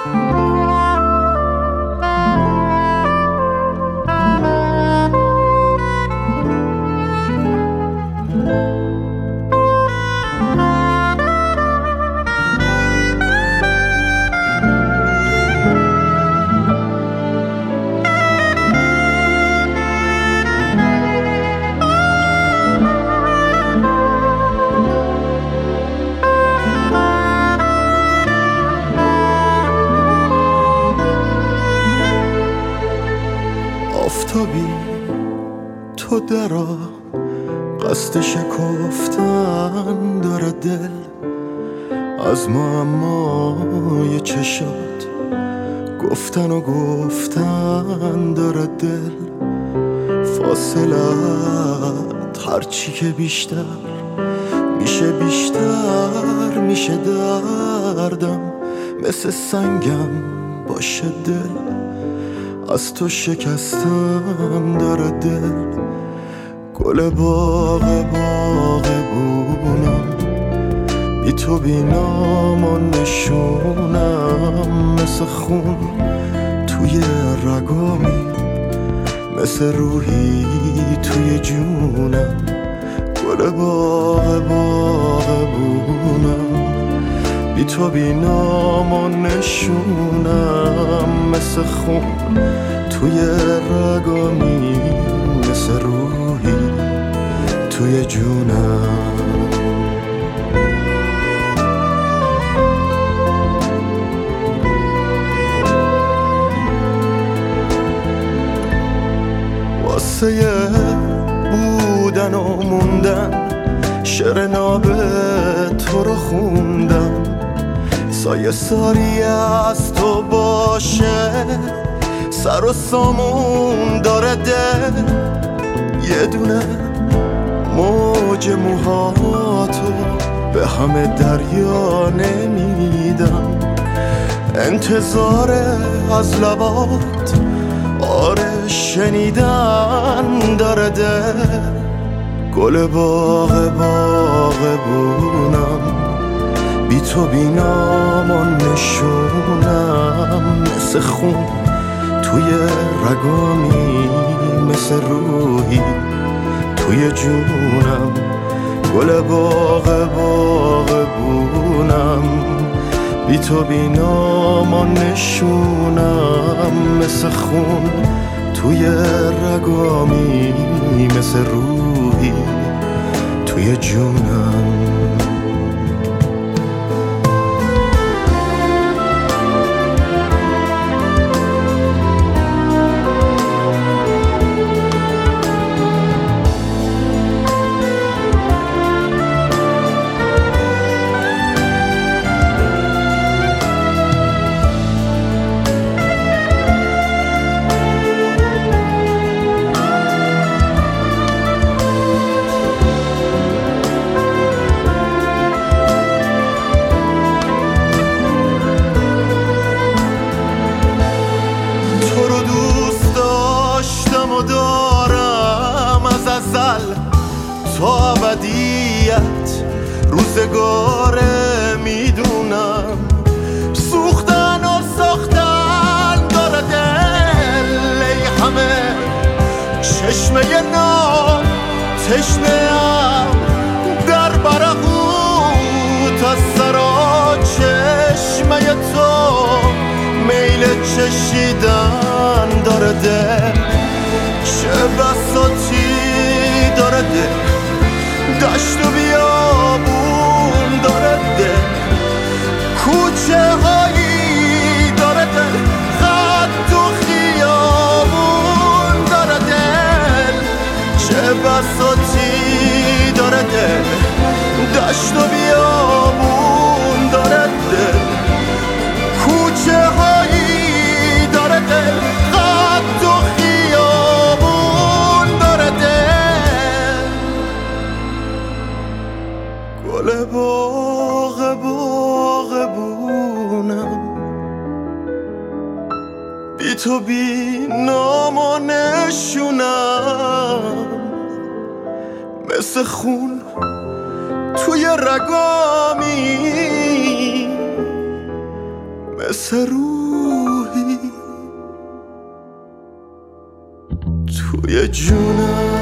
آفتابی تو درا قصد شکفتن داره دل از معمای چشات گفتن و گفتن داره دل فاصلت هرچی که بیشتر میشه دردم مثل سنگم باشه دل از تو شکستم داره دل گل باغبونم بی تو بی نام و نشونم مثل خون توی رگامی مثل روحی توی جونم گل باغبونم بی تو بی نام و نشونم مثل خون توی رگامی مثل روحی توی جونم واسه بودن و موندن شعر ناب تو رو خوندم سایه ساری از تو باشه سر و سامون داره دل یه دونه موج موهاتو به همه دریا نمیدم انتظار از لبات آره شنیدن داره دل گل باغبونم بی تو بی نام و نشونم مثل خون توی رگامی مثل روحی توی جونم گل باغبونم بی تو بی نام و نشونم مثل خون توی رگامی مثل روحی توی جونم تا ابدیت روزگاره میدونم سوختن و ساختن داره دل ای همه چشمه نام تشنه‌ام در برقوت از سرا چشمه تو میل چشیدن داره دل چه بساطی داره دل دشت و بیابون داره دل کوچه هایی داره دل خط و خیابون داره دل چه بساطی داره دل دشت و بیابون داره دل کوچه هایی داره دل خط و خیابون داره دل گل باغبونم بی تو بی نام و نشونم مثل خون توی رگامی مثل روح توی جونم